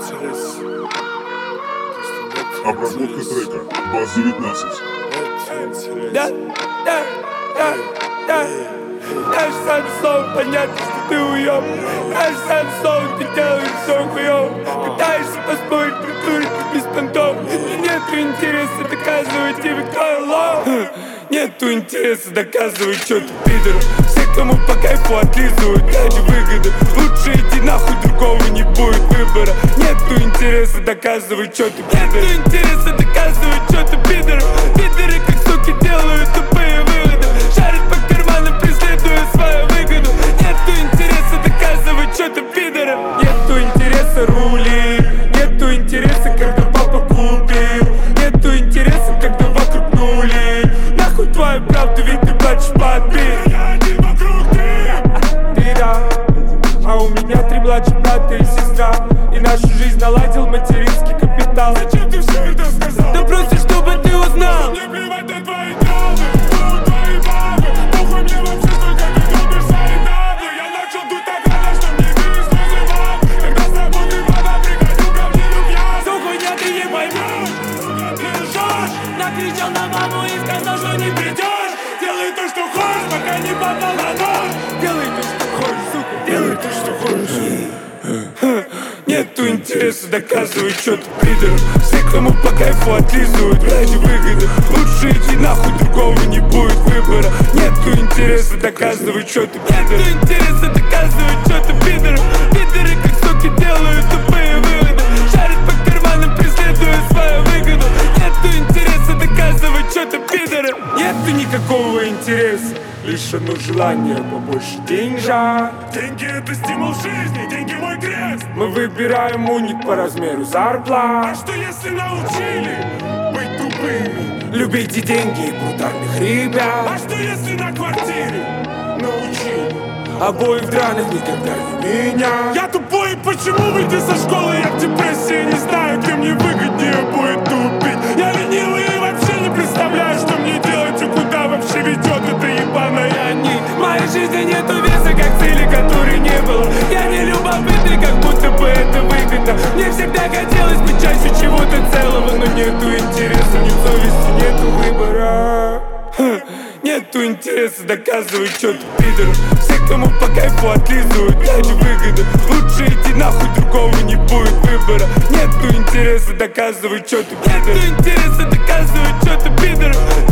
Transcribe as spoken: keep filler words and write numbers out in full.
Обработка трека Бас девятнадцать. Да, да, да, да. Каждый сам сон, понятно, что ты уёб. Каждый сам сон, ты делаешь всё хуёв. Пытаешься поспорить, притурить без понтов. И нету интереса доказывать тебе, кто я лох. Нету интереса доказывать, что ты пидор. Все, кому по кайфу отлизывают ради выгоды. Лучше иди нахуй, другого не будет выбора. Нету интереса доказывать, что ты пидор. Нету интереса доказывать, что ты пидор. Пидоры, как суки, делают тупые выводы. Шарят по карманам, преследуя свою выгоду. Нету интереса доказывать, что ты пидор. Нету интереса рули. Нету интереса, когда папа купил. Нету интереса, когда вокруг нули. Нахуй твою правду, ведь ты плачешь под бит. Ты да, а у меня три младших брата и сестра. И нашу жизнь наладил материнский капитал. Зачем ты все это сказал? Да просто чтобы ты узнал. Мне плевать на твои травмы, на твои бабы. Похуй мне вообще, сколько ты любишь свои табы. Я начал дуть так рано, что мне видишь слезы мам. Когда с работы вода, приходю ко мне любя. Всю хуйня ты не поймешь, ты лжешь. Накричал на маму и сказал, что не придешь. Делай то, что хочешь, пока не попал на нож. Делай то, что хочешь, сука, делай то, что хочешь. Нету интереса доказывать, что ты пидор. Все, кому по кайфу отлизывают ради выгоды. Лучше иди нахуй, другого не будет выбора. Нету интереса доказывать, что ты пидор. Нету интереса доказывать, что ты пидор. Пидоры, как суки, делают тупые выводы. Шарят по карманам, преследуя свою выгоду. Нету интереса доказывать, что ты пидор. Нету никакого интереса, лишь одно желание побольше деньжат. Деньги — это стимул жизни, деньги — мой крест. Мы выбираем уник по размеру зарплат. А что если научили быть тупыми? Любите деньги и брутальных ребят. А что если на квартире научили? Обоих драных никогда не меня. Я тупой, почему выйдя со школы я в депрессии? Не знаю, где мне выгоднее будет тупить. Я ленивый и вообще не представляю, что мне делать и куда вообще ведет эта ебаная нить. В моей жизни нету веса, как цели, которой не было. Я не любопытный, как будто бы это выгодно. Мне всегда хотелось быть частью чего-то целого, но нету интереса, ни совести, нету выбора. Ха. Нету интереса доказывать, что ты пидор. Все, кому по кайфу отлизывают ради выгоды. Лучше иди нахуй, другого не будет выбора. Нету интереса доказывать, что ты пидор. Нету интереса доказывать, что ты пидор.